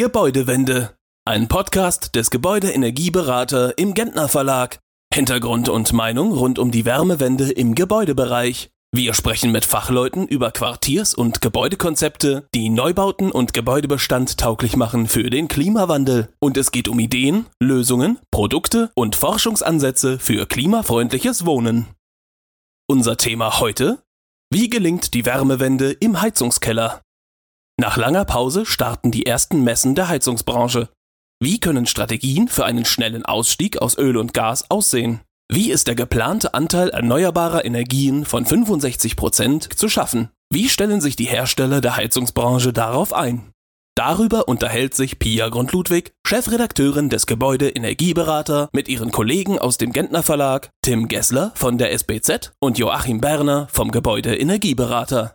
Gebäudewende. Ein Podcast des Gebäudeenergieberater im Gentner Verlag. Hintergrund und Meinung rund um die Wärmewende im Gebäudebereich. Wir sprechen mit Fachleuten über Quartiers- und Gebäudekonzepte, die Neubauten und Gebäudebestand tauglich machen für den Klimawandel. Und es geht um Ideen, Lösungen, Produkte und Forschungsansätze für klimafreundliches Wohnen. Unser Thema heute: Wie gelingt die Wärmewende im Heizungskeller? Nach langer Pause starten die ersten Messen der Heizungsbranche. Wie können Strategien für einen schnellen Ausstieg aus Öl und Gas aussehen? Wie ist der geplante Anteil erneuerbarer Energien von 65% zu schaffen? Wie stellen sich die Hersteller der Heizungsbranche darauf ein? Darüber unterhält sich Pia Grund-Ludwig, Chefredakteurin des Gebäudeenergieberater, mit ihren Kollegen aus dem Gentner Verlag, Tim Gessler von der SBZ und Joachim Berner vom Gebäudeenergieberater.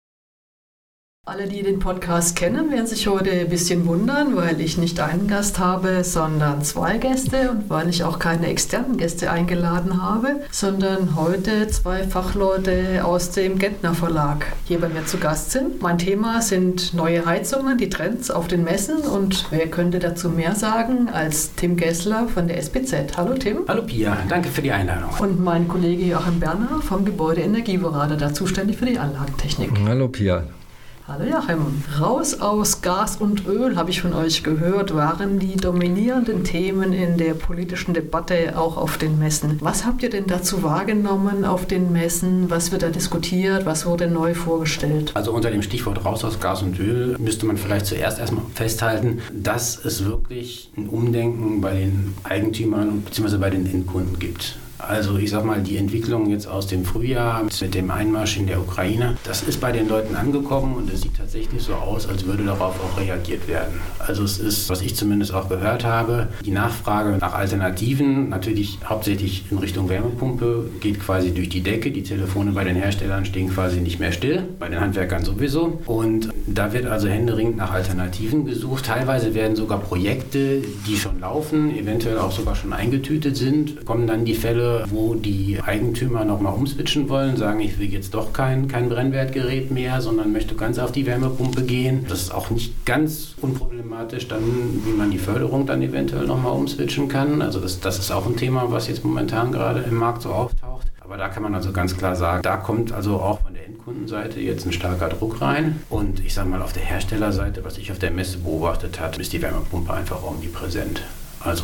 Alle, die den Podcast kennen, werden sich heute ein bisschen wundern, weil ich nicht einen Gast habe, sondern zwei Gäste und weil ich auch keine externen Gäste eingeladen habe, sondern heute zwei Fachleute aus dem Gentner Verlag hier bei mir zu Gast sind. Mein Thema sind neue Heizungen, die Trends auf den Messen, und wer könnte dazu mehr sagen als Tim Gessler von der SBZ. Hallo Tim. Hallo Pia, danke für die Einladung. Und mein Kollege Joachim Berner vom Gebäudeenergieberater, da zuständig für die Anlagentechnik. Hallo Pia. Hallo Joachim. Raus aus Gas und Öl, habe ich von euch gehört, waren die dominierenden Themen in der politischen Debatte auch auf den Messen. Was habt ihr denn dazu wahrgenommen auf den Messen? Was wird da diskutiert? Was wurde neu vorgestellt? Also unter dem Stichwort Raus aus Gas und Öl müsste man vielleicht zuerst erstmal festhalten, dass es wirklich ein Umdenken bei den Eigentümern bzw. bei den Endkunden gibt. Also ich sag mal, die Entwicklung jetzt aus dem Frühjahr mit dem Einmarsch in der Ukraine, das ist bei den Leuten angekommen und es sieht tatsächlich so aus, als würde darauf auch reagiert werden. Also es ist, was ich zumindest auch gehört habe, die Nachfrage nach Alternativen, natürlich hauptsächlich in Richtung Wärmepumpe, geht quasi durch die Decke. Die Telefone bei den Herstellern stehen quasi nicht mehr still, bei den Handwerkern sowieso. Und da wird also händeringend nach Alternativen gesucht. Teilweise werden sogar Projekte, die schon laufen, eventuell auch sogar schon eingetütet sind, kommen dann die Fälle, wo die Eigentümer nochmal umswitchen wollen, sagen, ich will jetzt doch kein Brennwertgerät mehr, sondern möchte ganz auf die Wärmepumpe gehen. Das ist auch nicht ganz unproblematisch, dann, wie man die Förderung dann eventuell nochmal umswitchen kann. Also das ist auch ein Thema, was jetzt momentan gerade im Markt so auftaucht. Aber da kann man also ganz klar sagen, da kommt also auch von der Endkundenseite jetzt ein starker Druck rein. Und ich sage mal, auf der Herstellerseite, was ich auf der Messe beobachtet habe, ist die Wärmepumpe einfach omnipräsent. Also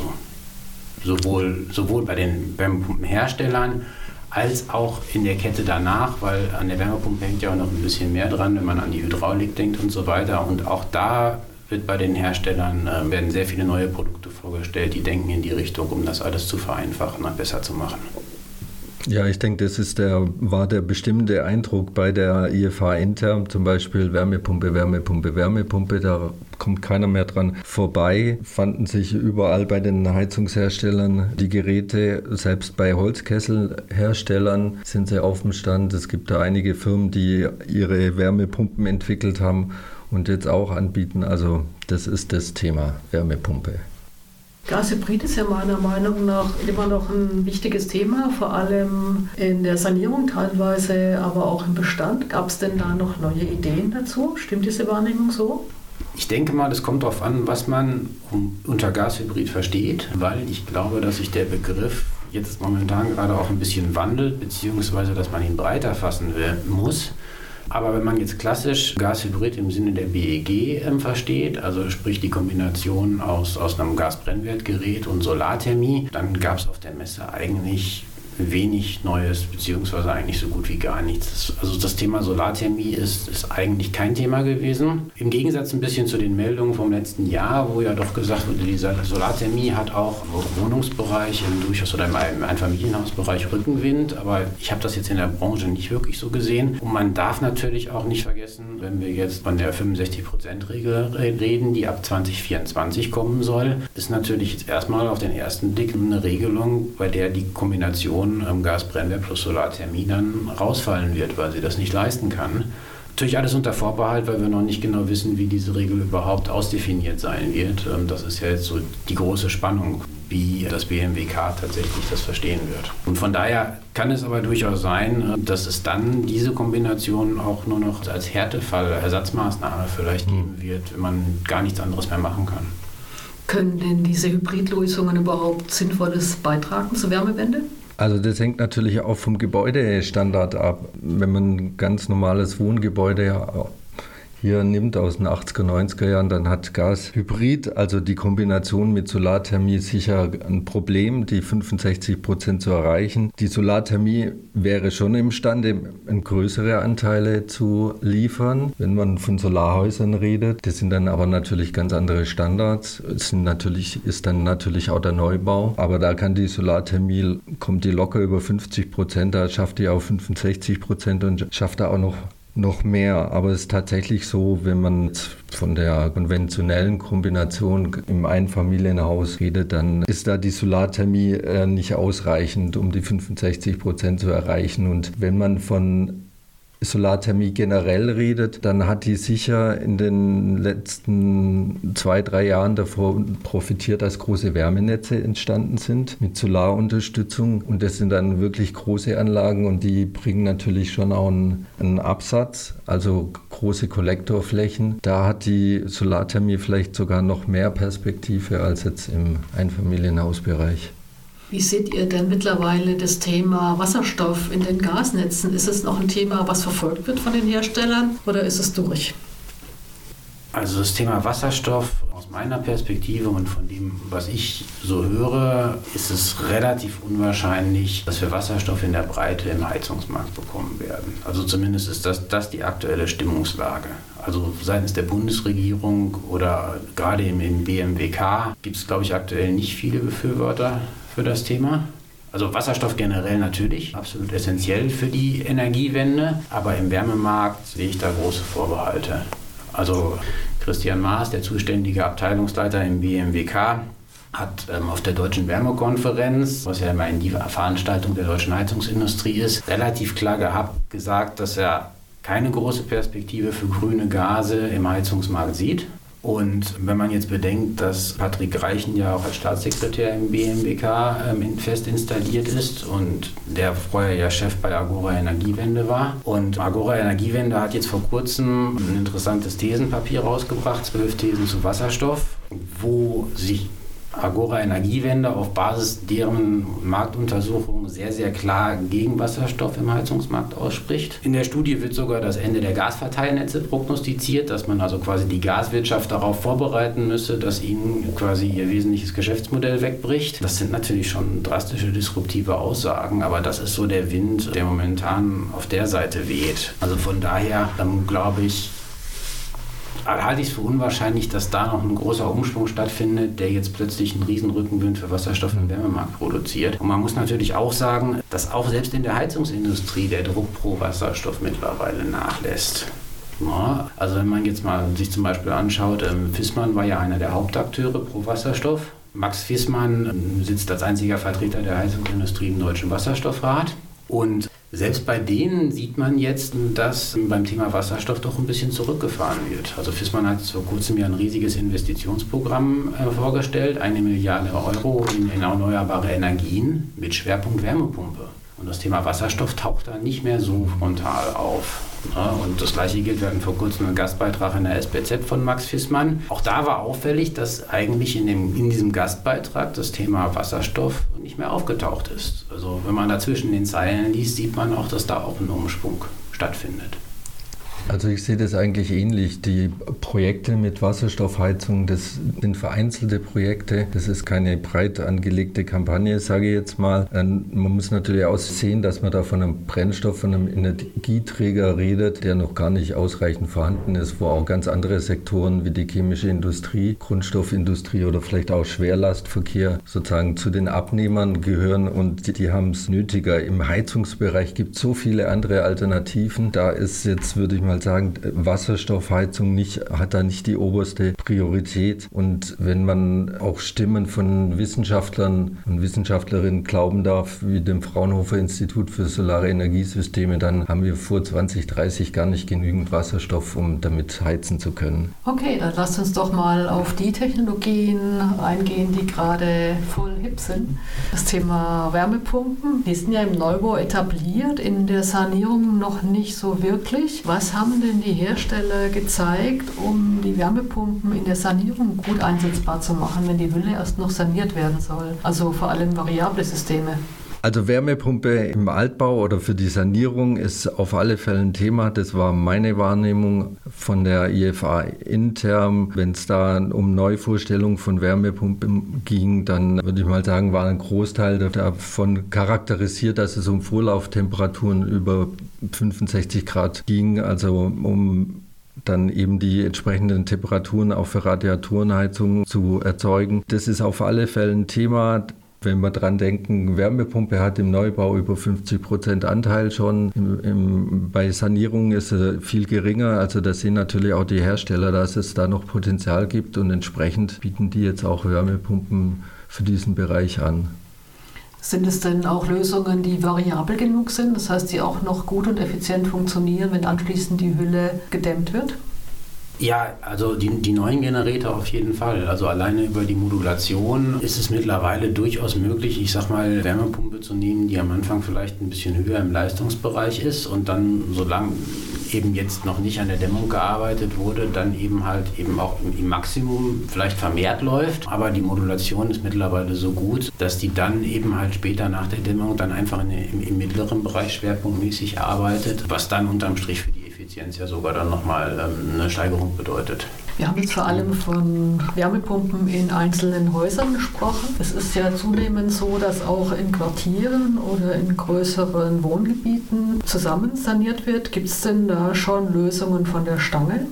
sowohl bei den Wärmepumpenherstellern als auch in der Kette danach, weil an der Wärmepumpe hängt ja auch noch ein bisschen mehr dran, wenn man an die Hydraulik denkt und so weiter. Und auch da wird bei den Herstellern werden sehr viele neue Produkte vorgestellt, die denken in die Richtung, um das alles zu vereinfachen und besser zu machen. Ja, ich denke, das war der bestimmende Eindruck bei der IFA intern, zum Beispiel Wärmepumpe, da kommt keiner mehr dran vorbei. Fanden sich überall bei den Heizungsherstellern die Geräte, selbst bei Holzkesselherstellern sind sie auf dem Stand. Es gibt da einige Firmen, die ihre Wärmepumpen entwickelt haben und jetzt auch anbieten. Also das ist das Thema Wärmepumpe. Gashybrid ist ja meiner Meinung nach immer noch ein wichtiges Thema, vor allem in der Sanierung teilweise, aber auch im Bestand. Gab es denn da noch neue Ideen dazu? Stimmt diese Wahrnehmung so? Ich denke mal, es kommt darauf an, was man unter Gashybrid versteht, weil ich glaube, dass sich der Begriff jetzt momentan gerade auch ein bisschen wandelt, beziehungsweise dass man ihn breiter fassen muss. Aber wenn man jetzt klassisch Gashybrid im Sinne der BEG versteht, also sprich die Kombination aus einem Gasbrennwertgerät und Solarthermie, dann gab es auf der Messe eigentlich wenig Neues, beziehungsweise eigentlich so gut wie gar nichts. Also das Thema Solarthermie ist eigentlich kein Thema gewesen. Im Gegensatz ein bisschen zu den Meldungen vom letzten Jahr, wo ja doch gesagt wurde, die Solarthermie hat auch im Wohnungsbereich durchaus oder im Einfamilienhausbereich Rückenwind, aber ich habe das jetzt in der Branche nicht wirklich so gesehen. Und man darf natürlich auch nicht vergessen, wenn wir jetzt von der 65%-Regel reden, die ab 2024 kommen soll, ist natürlich jetzt erstmal auf den ersten Blick eine Regelung, bei der die Kombination Gasbrennwert plus Solarthermie dann rausfallen wird, weil sie das nicht leisten kann. Natürlich alles unter Vorbehalt, weil wir noch nicht genau wissen, wie diese Regel überhaupt ausdefiniert sein wird. Das ist ja jetzt so die große Spannung, wie das BMWK tatsächlich das verstehen wird. Und von daher kann es aber durchaus sein, dass es dann diese Kombination auch nur noch als Härtefall, Ersatzmaßnahme vielleicht geben wird, wenn man gar nichts anderes mehr machen kann. Können denn diese Hybridlösungen überhaupt Sinnvolles beitragen zur Wärmewende? Also das hängt natürlich auch vom Gebäudestandard ab. Wenn man ein ganz normales Wohngebäude hier nimmt aus den 80er, 90er Jahren, dann hat Gas-Hybrid, also die Kombination mit Solarthermie, sicher ein Problem, die 65% zu erreichen. Die Solarthermie wäre schon imstande, größere Anteile zu liefern, wenn man von Solarhäusern redet. Das sind dann aber natürlich ganz andere Standards. Ist dann natürlich auch der Neubau. Aber da kann die Solarthermie, kommt die locker über 50%, da schafft die auch 65% und schafft da auch noch mehr, aber es ist tatsächlich so, wenn man von der konventionellen Kombination im Einfamilienhaus redet, dann ist da die Solarthermie nicht ausreichend, um die 65% zu erreichen. Und wenn man von Solarthermie generell redet, dann hat die sicher in den letzten 2-3 Jahren davon profitiert, dass große Wärmenetze entstanden sind mit Solarunterstützung. Und das sind dann wirklich große Anlagen und die bringen natürlich schon auch einen Absatz, also große Kollektorflächen. Da hat die Solarthermie vielleicht sogar noch mehr Perspektive als jetzt im Einfamilienhausbereich. Wie seht ihr denn mittlerweile das Thema Wasserstoff in den Gasnetzen? Ist es noch ein Thema, was verfolgt wird von den Herstellern oder ist es durch? Also das Thema Wasserstoff aus meiner Perspektive und von dem, was ich so höre, ist es relativ unwahrscheinlich, dass wir Wasserstoff in der Breite im Heizungsmarkt bekommen werden. Also zumindest ist das die aktuelle Stimmungslage. Also seitens der Bundesregierung oder gerade im BMWK gibt es, glaube ich, aktuell nicht viele Befürworter für das Thema. Also Wasserstoff generell natürlich, absolut essentiell für die Energiewende, aber im Wärmemarkt sehe ich da große Vorbehalte. Also Christian Maas, der zuständige Abteilungsleiter im BMWK, hat auf der Deutschen Wärmekonferenz, was ja immer die Veranstaltung der deutschen Heizungsindustrie ist, relativ klar gesagt, dass er keine große Perspektive für grüne Gase im Heizungsmarkt sieht. Und wenn man jetzt bedenkt, dass Patrick Reichen ja auch als Staatssekretär im BMWK fest installiert ist und der vorher ja Chef bei Agora Energiewende war. Und Agora Energiewende hat jetzt vor kurzem ein interessantes Thesenpapier rausgebracht, 12 Thesen zu Wasserstoff, wo sich Agora Energiewende auf Basis deren Marktuntersuchungen sehr, sehr klar gegen Wasserstoff im Heizungsmarkt ausspricht. In der Studie wird sogar das Ende der Gasverteilnetze prognostiziert, dass man also quasi die Gaswirtschaft darauf vorbereiten müsse, dass ihnen quasi ihr wesentliches Geschäftsmodell wegbricht. Das sind natürlich schon drastische, disruptive Aussagen, aber das ist so der Wind, der momentan auf der Seite weht. Also von daher glaube ich, halte ich es für unwahrscheinlich, dass da noch ein großer Umschwung stattfindet, der jetzt plötzlich einen riesen Rückenwind für Wasserstoff im Wärmemarkt produziert. Und man muss natürlich auch sagen, dass auch selbst in der Heizungsindustrie der Druck pro Wasserstoff mittlerweile nachlässt. Ja, also wenn man jetzt mal sich zum Beispiel anschaut, Viessmann war ja einer der Hauptakteure pro Wasserstoff. Max Viessmann sitzt als einziger Vertreter der Heizungsindustrie im Deutschen Wasserstoffrat. Und selbst bei denen sieht man jetzt, dass beim Thema Wasserstoff doch ein bisschen zurückgefahren wird. Also Viessmann hat vor kurzem ja ein riesiges Investitionsprogramm vorgestellt, 1 Milliarde Euro in erneuerbare Energien mit Schwerpunkt Wärmepumpe. Und das Thema Wasserstoff taucht da nicht mehr so frontal auf. Ja, und das Gleiche gilt, wir hatten vor kurzem einen Gastbeitrag in der SBZ von Max Viessmann. Auch da war auffällig, dass eigentlich in diesem Gastbeitrag das Thema Wasserstoff nicht mehr aufgetaucht ist. Also wenn man da zwischen den Zeilen liest, sieht man auch, dass da auch ein Umschwung stattfindet. Also ich sehe das eigentlich ähnlich. Die Projekte mit Wasserstoffheizung, das sind vereinzelte Projekte. Das ist keine breit angelegte Kampagne, sage ich jetzt mal. Man muss natürlich auch sehen, dass man da von einem Brennstoff, von einem Energieträger redet, der noch gar nicht ausreichend vorhanden ist, wo auch ganz andere Sektoren wie die chemische Industrie, Grundstoffindustrie oder vielleicht auch Schwerlastverkehr sozusagen zu den Abnehmern gehören und die haben es nötiger. Im Heizungsbereich gibt es so viele andere Alternativen. Da ist jetzt, würde ich mal mal sagen, Wasserstoffheizung hat da nicht die oberste Priorität. Und wenn man auch Stimmen von Wissenschaftlern und Wissenschaftlerinnen glauben darf, wie dem Fraunhofer Institut für Solare Energiesysteme, dann haben wir vor 2030 gar nicht genügend Wasserstoff, um damit heizen zu können. Okay, dann lasst uns doch mal auf die Technologien eingehen, die gerade voll hip sind. Das Thema Wärmepumpen, die sind ja im Neubau etabliert, in der Sanierung noch nicht so wirklich. Was haben denn die Hersteller gezeigt, um die Wärmepumpen in der Sanierung gut einsetzbar zu machen, wenn die Hülle erst noch saniert werden soll? Also vor allem variable Systeme. Also Wärmepumpe im Altbau oder für die Sanierung ist auf alle Fälle ein Thema. Das war meine Wahrnehmung von der IFA intern. Wenn es da um Neuvorstellungen von Wärmepumpen ging, dann würde ich mal sagen, war ein Großteil davon charakterisiert, dass es um Vorlauftemperaturen über 65 Grad ging, also um dann eben die entsprechenden Temperaturen auch für Radiatorenheizung zu erzeugen. Das ist auf alle Fälle ein Thema. Wenn wir dran denken, Wärmepumpe hat im Neubau über 50% Anteil schon. Bei Sanierung ist er viel geringer. Also da sehen natürlich auch die Hersteller, dass es da noch Potenzial gibt und entsprechend bieten die jetzt auch Wärmepumpen für diesen Bereich an. Sind es denn auch Lösungen, die variabel genug sind? Das heißt, die auch noch gut und effizient funktionieren, wenn anschließend die Hülle gedämmt wird? Ja, also die neuen Geräte auf jeden Fall. Also alleine über die Modulation ist es mittlerweile durchaus möglich, ich sag mal, Wärmepumpe zu nehmen, die am Anfang vielleicht ein bisschen höher im Leistungsbereich ist und dann, solange eben jetzt noch nicht an der Dämmung gearbeitet wurde, dann eben halt eben auch im Maximum vielleicht vermehrt läuft. Aber die Modulation ist mittlerweile so gut, dass die dann eben halt später nach der Dämmung dann einfach im mittleren Bereich schwerpunktmäßig arbeitet, was dann unterm Strich für die Effizienz ja sogar dann nochmal eine Steigerung bedeutet. Wir haben jetzt vor allem von Wärmepumpen in einzelnen Häusern gesprochen. Es ist ja zunehmend so, dass auch in Quartieren oder in größeren Wohngebieten zusammen saniert wird. Gibt es denn da schon Lösungen von der Stange?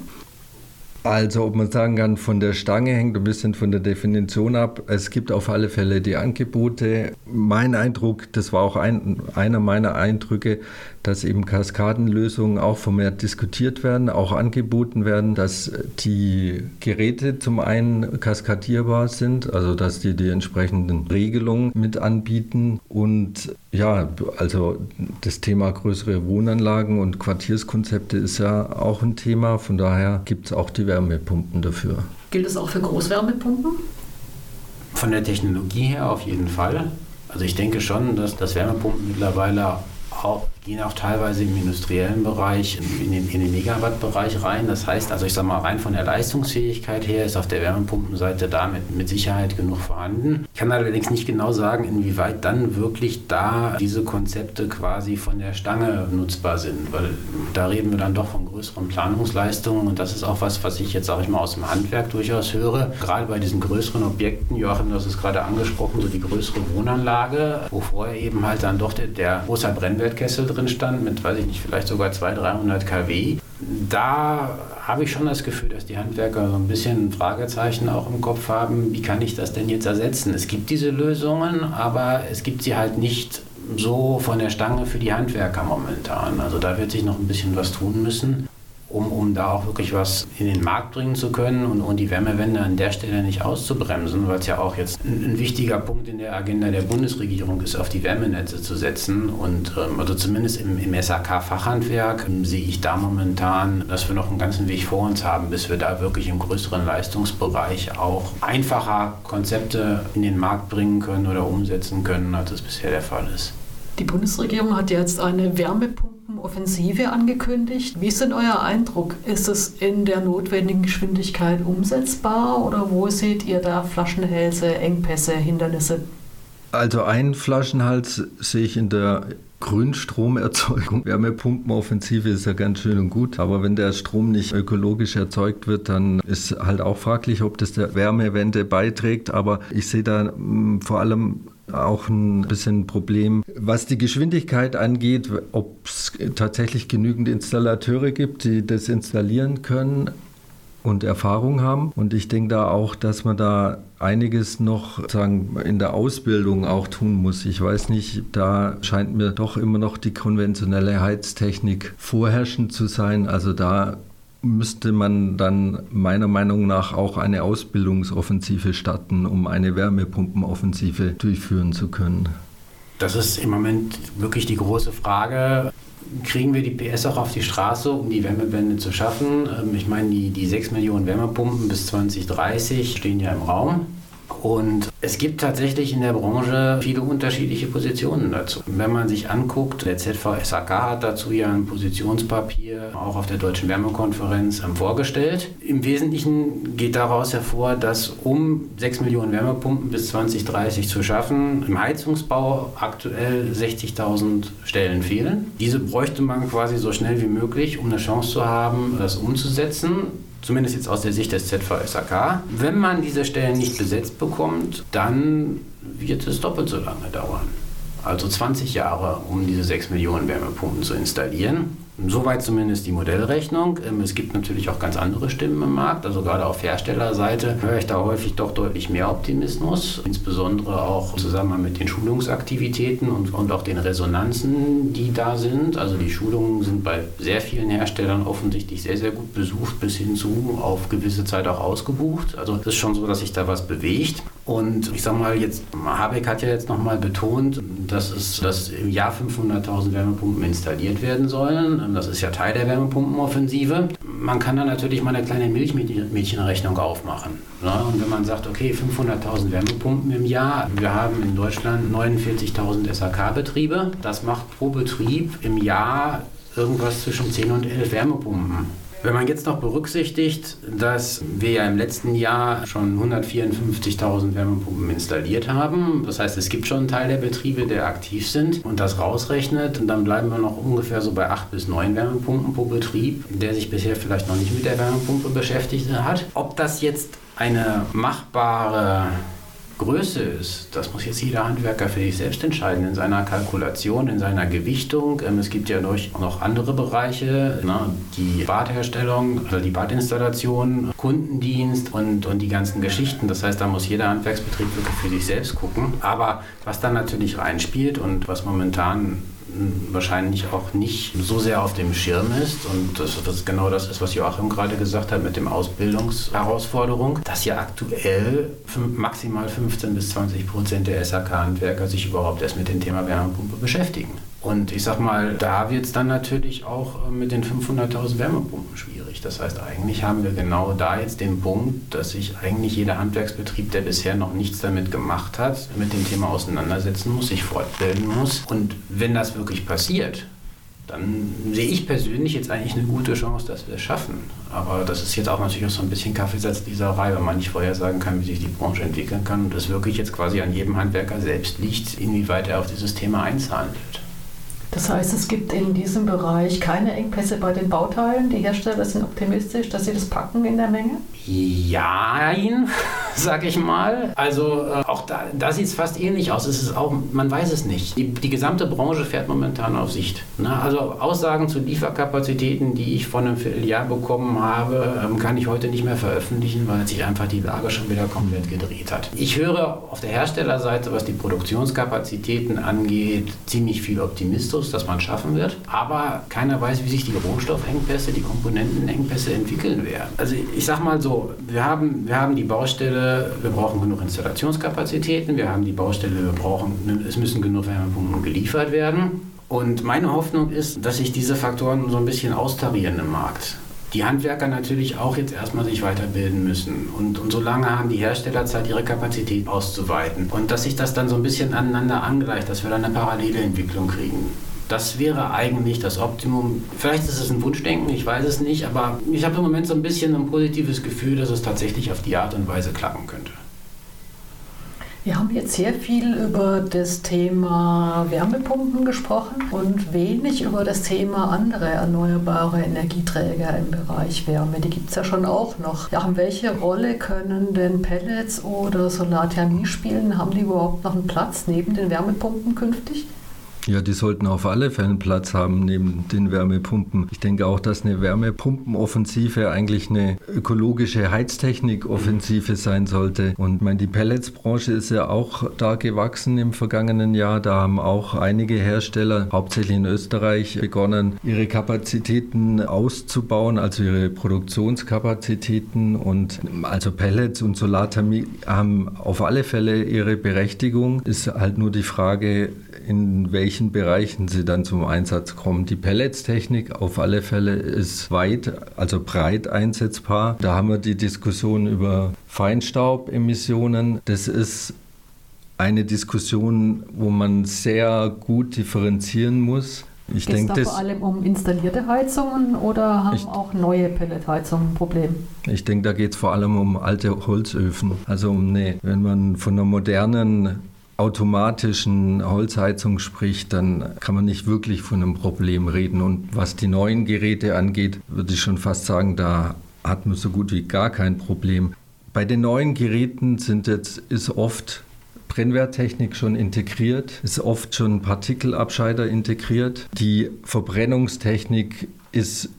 Also ob man sagen kann, von der Stange hängt ein bisschen von der Definition ab. Es gibt auf alle Fälle die Angebote. Mein Eindruck, das war auch einer meiner Eindrücke, dass eben Kaskadenlösungen auch vermehrt diskutiert werden, auch angeboten werden, dass die Geräte zum einen kaskadierbar sind, also dass die entsprechenden Regelungen mit anbieten und ja, also das Thema größere Wohnanlagen und Quartierskonzepte ist ja auch ein Thema, von daher gibt es auch die Wärmepumpen dafür. Gilt es auch für Großwärmepumpen? Von der Technologie her auf jeden Fall. Also ich denke schon, dass Wärmepumpen mittlerweile gehen auch teilweise im industriellen Bereich in den Megawatt-Bereich rein. Das heißt, also ich sage mal, rein von der Leistungsfähigkeit her ist auf der Wärmepumpenseite da mit Sicherheit genug vorhanden. Ich kann allerdings nicht genau sagen, inwieweit dann wirklich da diese Konzepte quasi von der Stange nutzbar sind, weil da reden wir dann doch von größeren Planungsleistungen und das ist auch was ich jetzt, sage ich mal, aus dem Handwerk durchaus höre. Gerade bei diesen größeren Objekten, Joachim, das ist gerade angesprochen, so die größere Wohnanlage, wo vorher eben halt dann doch der große Brennwertkessel drin stand mit, weiß ich nicht, vielleicht sogar 200-300 kW. Da habe ich schon das Gefühl, dass die Handwerker so ein bisschen Fragezeichen auch im Kopf haben, wie kann ich das denn jetzt ersetzen? Es gibt diese Lösungen, aber es gibt sie halt nicht so von der Stange für die Handwerker momentan. Also da wird sich noch ein bisschen was tun müssen, um da auch wirklich was in den Markt bringen zu können und die Wärmewende an der Stelle nicht auszubremsen, weil es ja auch jetzt ein wichtiger Punkt in der Agenda der Bundesregierung ist, auf die Wärmenetze zu setzen. Und also zumindest im SAK-Fachhandwerk sehe ich da momentan, dass wir noch einen ganzen Weg vor uns haben, bis wir da wirklich im größeren Leistungsbereich auch einfacher Konzepte in den Markt bringen können oder umsetzen können, als es bisher der Fall ist. Die Bundesregierung hat jetzt eine Wärmepumpenoffensive angekündigt. Wie ist denn euer Eindruck? Ist es in der notwendigen Geschwindigkeit umsetzbar oder wo seht ihr da Flaschenhälse, Engpässe, Hindernisse? Also einen Flaschenhals sehe ich in der Grünstromerzeugung. Wärmepumpenoffensive ist ja ganz schön und gut, aber wenn der Strom nicht ökologisch erzeugt wird, dann ist halt auch fraglich, ob das der Wärmewende beiträgt. Aber ich sehe da vor allem auch ein bisschen ein Problem, was die Geschwindigkeit angeht, ob es tatsächlich genügend Installateure gibt, die das installieren können und Erfahrung haben. Und ich denke da auch, dass man da einiges noch in der Ausbildung auch tun muss. Ich weiß nicht, da scheint mir doch immer noch die konventionelle Heiztechnik vorherrschend zu sein. Also da müsste man dann meiner Meinung nach auch eine Ausbildungsoffensive starten, um eine Wärmepumpenoffensive durchführen zu können. Das ist im Moment wirklich die große Frage. Kriegen wir die PS auch auf die Straße, um die Wärmewende zu schaffen? Ich meine, die 6 Millionen Wärmepumpen bis 2030 stehen ja im Raum. Und es gibt tatsächlich in der Branche viele unterschiedliche Positionen dazu. Wenn man sich anguckt, der ZVSAK hat dazu ja ein Positionspapier auch auf der Deutschen Wärmekonferenz vorgestellt. Im Wesentlichen geht daraus hervor, dass um 6 Millionen Wärmepumpen bis 2030 zu schaffen, im Heizungsbau aktuell 60.000 Stellen fehlen. Diese bräuchte man quasi so schnell wie möglich, um eine Chance zu haben, das umzusetzen. Zumindest jetzt aus der Sicht des ZVSAK. Wenn man diese Stellen nicht besetzt bekommt, dann wird es doppelt so lange dauern. Also 20 Jahre, um diese 6 Millionen Wärmepumpen zu installieren. Soweit zumindest die Modellrechnung. Es gibt natürlich auch ganz andere Stimmen im Markt. Also gerade auf Herstellerseite höre ich da häufig doch deutlich mehr Optimismus. Insbesondere auch im Zusammenhang mit den Schulungsaktivitäten und auch den Resonanzen, die da sind. Also die Schulungen sind bei sehr vielen Herstellern offensichtlich sehr, sehr gut besucht, bis hin zu auf gewisse Zeit auch ausgebucht. Also es ist schon so, dass sich da was bewegt. Und ich sag mal, jetzt Habeck hat ja jetzt nochmal betont, dass im Jahr 500.000 Wärmepumpen installiert werden sollen. Das ist ja Teil der Wärmepumpenoffensive. Man kann da natürlich mal eine kleine Milchmädchenrechnung aufmachen. Ja, und wenn man sagt, okay, 500.000 Wärmepumpen im Jahr, wir haben in Deutschland 49.000 SAK-Betriebe, das macht pro Betrieb im Jahr irgendwas zwischen 10 und 11 Wärmepumpen. Wenn man jetzt noch berücksichtigt, dass wir ja im letzten Jahr schon 154.000 Wärmepumpen installiert haben, das heißt, es gibt schon einen Teil der Betriebe, der aktiv sind und das rausrechnet, dann bleiben wir noch ungefähr so bei 8 bis 9 Wärmepumpen pro Betrieb, der sich bisher vielleicht noch nicht mit der Wärmepumpe beschäftigt hat. Ob das jetzt eine machbare Größe ist, das muss jetzt jeder Handwerker für sich selbst entscheiden, in seiner Kalkulation, in seiner Gewichtung. Es gibt ja noch andere Bereiche, die Badherstellung, also die Badinstallation, Kundendienst und die ganzen Geschichten. Das heißt, da muss jeder Handwerksbetrieb wirklich für sich selbst gucken. Aber was dann natürlich reinspielt und was momentan wahrscheinlich auch nicht so sehr auf dem Schirm ist und das genau das ist, was Joachim gerade gesagt hat mit dem Ausbildungsherausforderung, dass ja aktuell maximal 15% bis 20% der SAK-Handwerker sich überhaupt erst mit dem Thema Wärmepumpe beschäftigen. Und ich sag mal, da wird es dann natürlich auch mit den 500.000 Wärmepumpen schwierig. Das heißt, eigentlich haben wir genau da jetzt den Punkt, dass sich eigentlich jeder Handwerksbetrieb, der bisher noch nichts damit gemacht hat, mit dem Thema auseinandersetzen muss, sich fortbilden muss. Und wenn das wirklich passiert, dann sehe ich persönlich jetzt eigentlich eine gute Chance, dass wir es schaffen. Aber das ist jetzt auch natürlich auch so ein bisschen Kaffeesatzleserei, weil man nicht vorhersagen kann, wie sich die Branche entwickeln kann und es wirklich jetzt quasi an jedem Handwerker selbst liegt, inwieweit er auf dieses Thema einzahlen wird. Das heißt, es gibt in diesem Bereich keine Engpässe bei den Bauteilen. Die Hersteller sind optimistisch, dass sie das packen in der Menge? Ja, sag ich mal. Also auch da sieht es fast ähnlich aus. Es ist auch, man weiß es nicht. Die gesamte Branche fährt momentan auf Sicht. Also Aussagen zu Lieferkapazitäten, die ich vor einem Vierteljahr bekommen habe, kann ich heute nicht mehr veröffentlichen, weil sich einfach die Lage schon wieder komplett gedreht hat. Ich höre auf der Herstellerseite, was die Produktionskapazitäten angeht, ziemlich viel Optimismus, dass man es schaffen wird. Aber keiner weiß, wie sich die Rohstoffengpässe, die Komponentenengpässe entwickeln werden. Also ich sag mal so, wir haben die Baustelle, wir brauchen genug Installationskapazitäten, wir haben die Baustelle, es müssen genug Wärmepumpen geliefert werden. Und meine Hoffnung ist, dass sich diese Faktoren so ein bisschen austarieren im Markt. Die Handwerker natürlich auch jetzt erstmal sich weiterbilden müssen. Und solange haben die Hersteller Zeit, ihre Kapazität auszuweiten. Und dass sich das dann so ein bisschen aneinander angleicht, dass wir dann eine parallele Entwicklung kriegen. Das wäre eigentlich das Optimum. Vielleicht ist es ein Wunschdenken, ich weiß es nicht, aber ich habe im Moment so ein bisschen ein positives Gefühl, dass es tatsächlich auf die Art und Weise klappen könnte. Wir haben jetzt sehr viel über das Thema Wärmepumpen gesprochen und wenig über das Thema andere erneuerbare Energieträger im Bereich Wärme. Die gibt es ja schon auch noch. Ja, welche Rolle können denn Pellets oder Solarthermie spielen? Haben die überhaupt noch einen Platz neben den Wärmepumpen künftig? Ja, die sollten auf alle Fälle Platz haben neben den Wärmepumpen. Ich denke auch, dass eine Wärmepumpenoffensive eigentlich eine ökologische Heiztechnik-Offensive sein sollte. Und ich meine, die Pelletsbranche ist ja auch da gewachsen im vergangenen Jahr. Da haben auch einige Hersteller, hauptsächlich in Österreich, begonnen, ihre Kapazitäten auszubauen, also ihre Produktionskapazitäten. Und also Pellets und Solarthermie haben auf alle Fälle ihre Berechtigung. Ist halt nur die Frage, in welchen Bereichen sie dann zum Einsatz kommen. Die Pelletstechnik auf alle Fälle ist also breit einsetzbar. Da haben wir die Diskussion über Feinstaubemissionen. Das ist eine Diskussion, wo man sehr gut differenzieren muss. Geht es da vor allem um installierte Heizungen oder haben auch neue Pelletheizungen ein Problem? Ich denke, da geht es vor allem um alte Holzöfen. Also wenn man von einer modernen automatischen Holzheizung spricht, dann kann man nicht wirklich von einem Problem reden. Und was die neuen Geräte angeht, würde ich schon fast sagen, da hat man so gut wie gar kein Problem. Bei den neuen Geräten ist oft Brennwerttechnik schon integriert, ist oft schon Partikelabscheider integriert. Die Verbrennungstechnik ist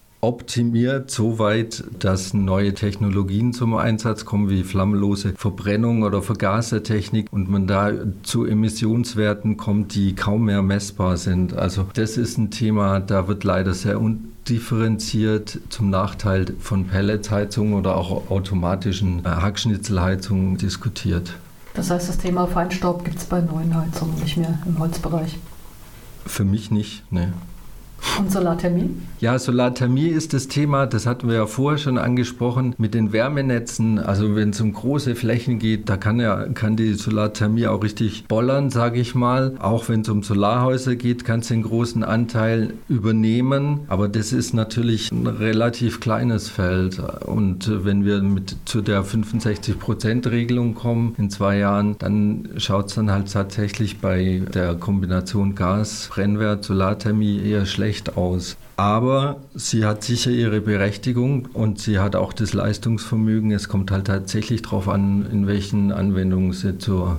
optimiert so weit, dass neue Technologien zum Einsatz kommen, wie flammenlose Verbrennung oder Vergasertechnik und man da zu Emissionswerten kommt, die kaum mehr messbar sind. Also das ist ein Thema, da wird leider sehr undifferenziert zum Nachteil von Pelletsheizungen oder auch automatischen Hackschnitzelheizungen diskutiert. Das heißt, das Thema Feinstaub gibt es bei neuen Heizungen nicht mehr im Holzbereich? Für mich nicht, ne. Und Solarthermie? Ja, Solarthermie ist das Thema, das hatten wir ja vorher schon angesprochen, mit den Wärmenetzen. Also wenn es um große Flächen geht, da kann die Solarthermie auch richtig bollern, sage ich mal. Auch wenn es um Solarhäuser geht, kann es den großen Anteil übernehmen. Aber das ist natürlich ein relativ kleines Feld. Und wenn wir zu der 65%-Regelung kommen in 2 Jahren, dann schaut es dann halt tatsächlich bei der Kombination Gas, Brennwert, Solarthermie eher schlecht aus. Aber sie hat sicher ihre Berechtigung und sie hat auch das Leistungsvermögen. Es kommt halt tatsächlich darauf an, in welchen Anwendungen sie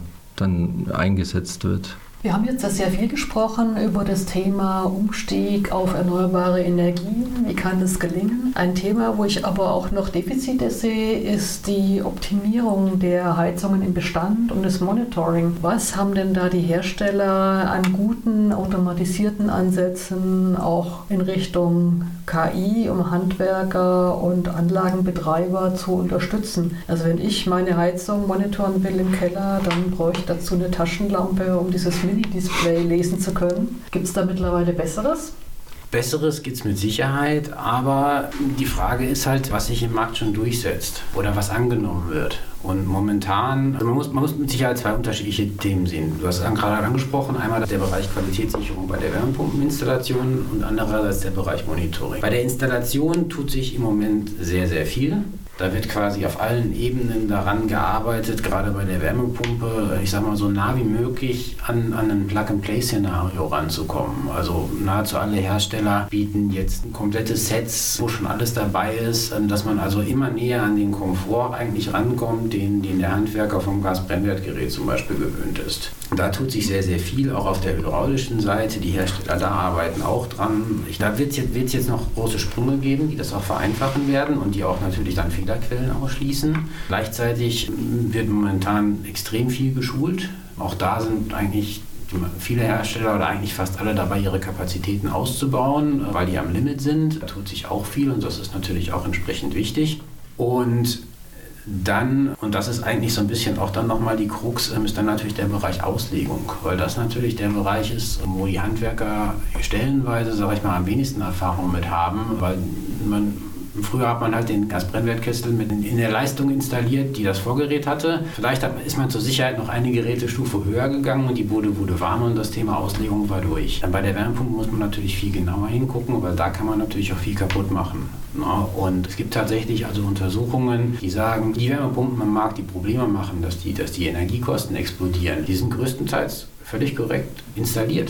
dann eingesetzt wird. Wir haben jetzt sehr viel gesprochen über das Thema Umstieg auf erneuerbare Energien. Wie kann das gelingen? Ein Thema, wo ich aber auch noch Defizite sehe, ist die Optimierung der Heizungen im Bestand und das Monitoring. Was haben denn da die Hersteller an guten automatisierten Ansätzen auch in Richtung KI, um Handwerker und Anlagenbetreiber zu unterstützen? Also wenn ich meine Heizung monitoren will im Keller, dann brauche ich dazu eine Taschenlampe, um dieses Mini-Display lesen zu können. Gibt es da mittlerweile Besseres? Besseres gibt es mit Sicherheit, aber die Frage ist halt, was sich im Markt schon durchsetzt oder was angenommen wird. Und momentan, also man muss mit Sicherheit 2 unterschiedliche Themen sehen. Du hast es gerade angesprochen, einmal der Bereich Qualitätssicherung bei der Wärmepumpeninstallation und andererseits der Bereich Monitoring. Bei der Installation tut sich im Moment sehr, sehr viel. Da wird quasi auf allen Ebenen daran gearbeitet, gerade bei der Wärmepumpe, ich sag mal so nah wie möglich an ein Plug-and-Play-Szenario ranzukommen. Also nahezu alle Hersteller bieten jetzt komplette Sets, wo schon alles dabei ist, dass man also immer näher an den Komfort eigentlich rankommt, den der Handwerker vom Gasbrennwertgerät zum Beispiel gewöhnt ist. Da tut sich sehr, sehr viel, auch auf der hydraulischen Seite. Die Hersteller da arbeiten auch dran. Da wird es jetzt noch große Sprünge geben, die das auch vereinfachen werden und die auch natürlich dann Fehlerquellen ausschließen. Gleichzeitig wird momentan extrem viel geschult. Auch da sind eigentlich viele Hersteller oder eigentlich fast alle dabei, ihre Kapazitäten auszubauen, weil die am Limit sind. Da tut sich auch viel und das ist natürlich auch entsprechend wichtig. Und dann, und das ist eigentlich so ein bisschen auch dann nochmal die Krux, ist dann natürlich der Bereich Auslegung, weil das natürlich der Bereich ist, wo die Handwerker stellenweise, sage ich mal, am wenigsten Erfahrung mit haben, weil früher hat man halt den Gasbrennwertkessel in der Leistung installiert, die das Vorgerät hatte. Vielleicht ist man zur Sicherheit noch eine Gerätestufe höher gegangen und die wurde warm und das Thema Auslegung war durch. Bei der Wärmepumpe muss man natürlich viel genauer hingucken, weil da kann man natürlich auch viel kaputt machen. Und es gibt tatsächlich also Untersuchungen, die sagen, die Wärmepumpen am Markt, die Probleme machen, dass die Energiekosten explodieren, die sind größtenteils völlig korrekt installiert.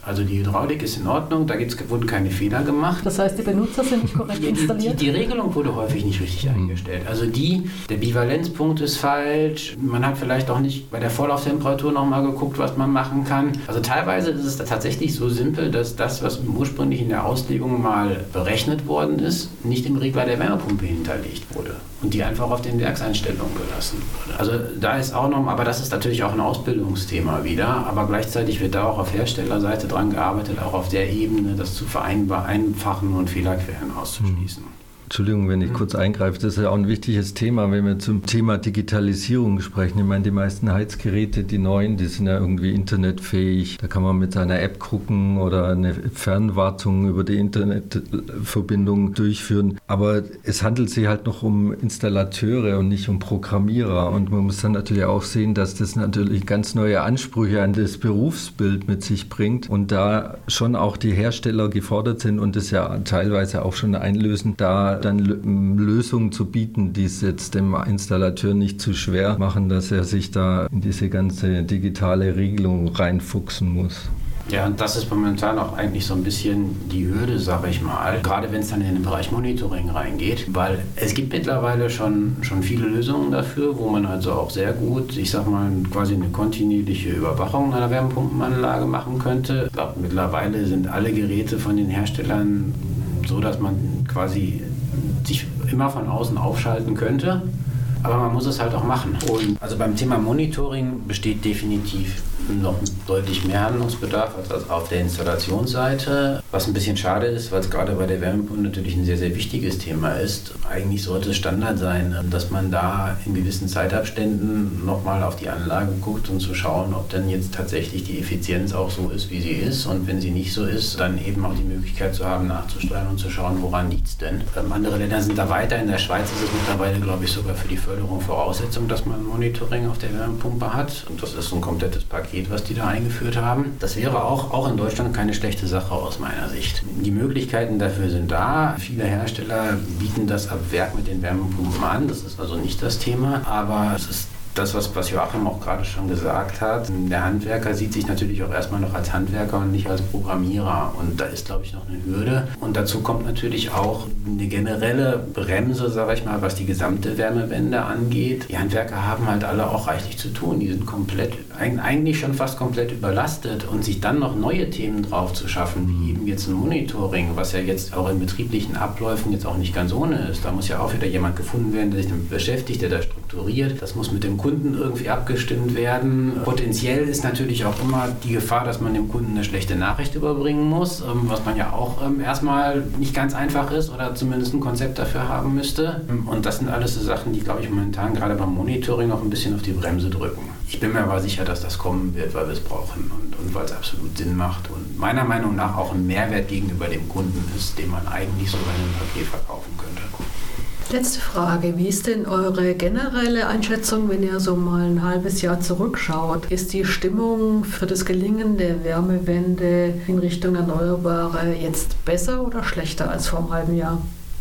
Also die Hydraulik ist in Ordnung, da wurden keine Fehler gemacht. Das heißt, die Benutzer sind nicht korrekt installiert? Die Regelung wurde häufig nicht richtig eingestellt. Also der Bivalenzpunkt ist falsch, man hat vielleicht auch nicht bei der Vorlauftemperatur nochmal geguckt, was man machen kann. Also teilweise ist es tatsächlich so simpel, dass das, was ursprünglich in der Auslegung mal berechnet worden ist, nicht im Regler der Wärmepumpe hinterlegt wurde und die einfach auf den Werkseinstellungen gelassen wurde. Also da ist auch noch, aber das ist natürlich auch ein Ausbildungsthema wieder, aber gleichzeitig wird da auch auf Herstellerseite dran gearbeitet, auch auf der Ebene, das zu vereinfachen und Fehlerquellen auszuschließen. Entschuldigung, wenn ich kurz eingreife, das ist ja auch ein wichtiges Thema, wenn wir zum Thema Digitalisierung sprechen. Ich meine, die meisten Heizgeräte, die neuen, die sind ja irgendwie internetfähig. Da kann man mit seiner App gucken oder eine Fernwartung über die Internetverbindung durchführen. Aber es handelt sich halt noch um Installateure und nicht um Programmierer. Und man muss dann natürlich auch sehen, dass das natürlich ganz neue Ansprüche an das Berufsbild mit sich bringt. Und da schon auch die Hersteller gefordert sind und das ja teilweise auch schon einlösen, da dann Lösungen zu bieten, die es jetzt dem Installateur nicht zu schwer machen, dass er sich da in diese ganze digitale Regelung reinfuchsen muss. Ja, und das ist momentan auch eigentlich so ein bisschen die Hürde, sage ich mal, gerade wenn es dann in den Bereich Monitoring reingeht, weil es gibt mittlerweile schon viele Lösungen dafür, wo man also auch sehr gut, ich sag mal, quasi eine kontinuierliche Überwachung einer Wärmepumpenanlage machen könnte. Ich glaube, mittlerweile sind alle Geräte von den Herstellern so, dass man quasi sich immer von außen aufschalten könnte, aber man muss es halt auch machen. Und also beim Thema Monitoring besteht definitiv noch deutlich mehr Handlungsbedarf als auf der Installationsseite, was ein bisschen schade ist, weil es gerade bei der Wärmepumpe natürlich ein sehr, sehr wichtiges Thema ist. Eigentlich sollte es Standard sein, dass man da in gewissen Zeitabständen nochmal auf die Anlage guckt, um zu schauen, ob dann jetzt tatsächlich die Effizienz auch so ist, wie sie ist. Und wenn sie nicht so ist, dann eben auch die Möglichkeit zu haben, nachzusteuern und zu schauen, woran liegt es denn. Andere Länder sind da weiter. In der Schweiz ist es mittlerweile, glaube ich, sogar für die Förderung Voraussetzung, dass man Monitoring auf der Wärmepumpe hat. Und das ist so ein komplettes Paket, was die da eingeführt haben. Das wäre auch in Deutschland keine schlechte Sache aus meiner Sicht. Die Möglichkeiten dafür sind da. Viele Hersteller bieten das ab Werk mit den Wärmepumpen an. Das ist also nicht das Thema, aber es ist das, was Joachim auch gerade schon gesagt hat. Der Handwerker sieht sich natürlich auch erstmal noch als Handwerker und nicht als Programmierer. Und da ist, glaube ich, noch eine Hürde. Und dazu kommt natürlich auch eine generelle Bremse, sage ich mal, was die gesamte Wärmewende angeht. Die Handwerker haben halt alle auch reichlich zu tun. Die sind eigentlich schon fast komplett überlastet. Und sich dann noch neue Themen drauf zu schaffen, wie eben jetzt ein Monitoring, was ja jetzt auch in betrieblichen Abläufen jetzt auch nicht ganz ohne ist. Da muss ja auch wieder jemand gefunden werden, der sich damit beschäftigt, der da strukturiert. Das muss mit dem Kunden irgendwie abgestimmt werden. Potenziell ist natürlich auch immer die Gefahr, dass man dem Kunden eine schlechte Nachricht überbringen muss, was man ja auch erstmal nicht ganz einfach ist oder zumindest ein Konzept dafür haben müsste. Und das sind alles so Sachen, die, glaube ich, momentan gerade beim Monitoring noch ein bisschen auf die Bremse drücken. Ich bin mir aber sicher, dass das kommen wird, weil wir es brauchen und weil es absolut Sinn macht und meiner Meinung nach auch ein Mehrwert gegenüber dem Kunden ist, den man eigentlich sogar in einem Paket verkaufen könnte. Letzte Frage, wie ist denn eure generelle Einschätzung, wenn ihr so mal ein halbes Jahr zurückschaut? Ist die Stimmung für das Gelingen der Wärmewende in Richtung Erneuerbare jetzt besser oder schlechter als vor einem halben Jahr?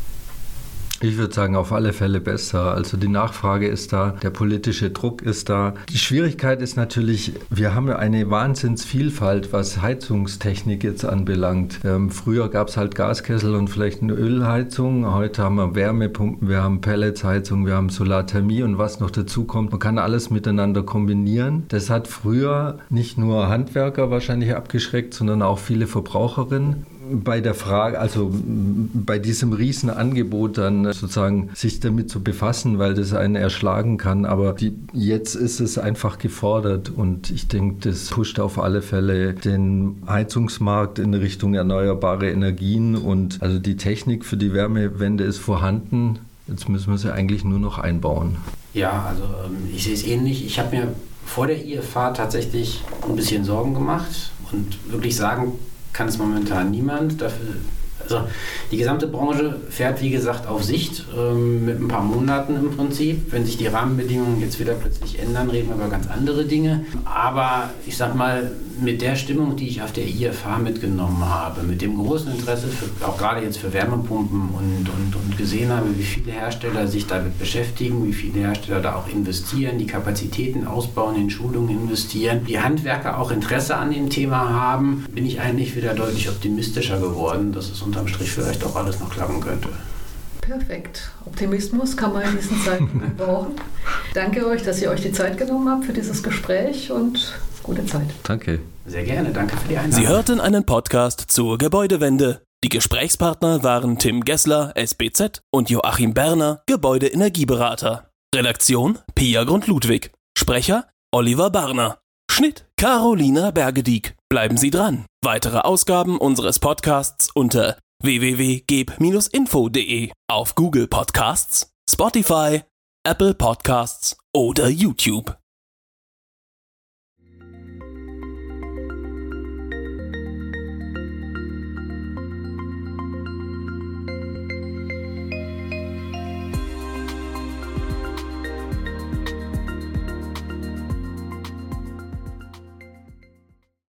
Ich würde sagen, auf alle Fälle besser. Also die Nachfrage ist da, der politische Druck ist da. Die Schwierigkeit ist natürlich, wir haben ja eine Wahnsinnsvielfalt, was Heizungstechnik jetzt anbelangt. Früher gab es halt Gaskessel und vielleicht eine Ölheizung. Heute haben wir Wärmepumpen, wir haben Pelletsheizung, wir haben Solarthermie und was noch dazu kommt. Man kann alles miteinander kombinieren. Das hat früher nicht nur Handwerker wahrscheinlich abgeschreckt, sondern auch viele Verbraucherinnen. Bei der Frage, also bei diesem Riesenangebot dann sozusagen sich damit zu befassen, weil das einen erschlagen kann. Aber jetzt ist es einfach gefordert und ich denke, das pusht auf alle Fälle den Heizungsmarkt in Richtung erneuerbare Energien und also die Technik für die Wärmewende ist vorhanden. Jetzt müssen wir sie eigentlich nur noch einbauen. Ja, also ich sehe es ähnlich. Ich habe mir vor der IFA tatsächlich ein bisschen Sorgen gemacht und wirklich sagen kann es momentan niemand. Dafür Also die gesamte Branche fährt, wie gesagt, auf Sicht mit ein paar Monaten im Prinzip. Wenn sich die Rahmenbedingungen jetzt wieder plötzlich ändern, reden wir über ganz andere Dinge. Aber ich sag mal, mit der Stimmung, die ich auf der IFH mitgenommen habe, mit dem großen Interesse, auch gerade jetzt für Wärmepumpen und gesehen habe, wie viele Hersteller sich damit beschäftigen, wie viele Hersteller da auch investieren, die Kapazitäten ausbauen, in Schulungen investieren, die Handwerker auch Interesse an dem Thema haben, bin ich eigentlich wieder deutlich optimistischer geworden, dass es unterm Strich vielleicht auch alles noch klappen könnte. Perfekt. Optimismus kann man in diesen Zeiten brauchen. Danke euch, dass ihr euch die Zeit genommen habt für dieses Gespräch und gute Zeit. Danke. Sehr gerne, danke für die Einladung. Sie hörten einen Podcast zur Gebäudewende. Die Gesprächspartner waren Tim Gessler, SBZ und Joachim Berner, Gebäudeenergieberater. Redaktion Pia Grund-Ludwig. Sprecher Oliver Barner. Schnitt Carolina Bergedieck. Bleiben Sie dran. Weitere Ausgaben unseres Podcasts unter www.geb-info.de, auf Google Podcasts, Spotify, Apple Podcasts oder YouTube.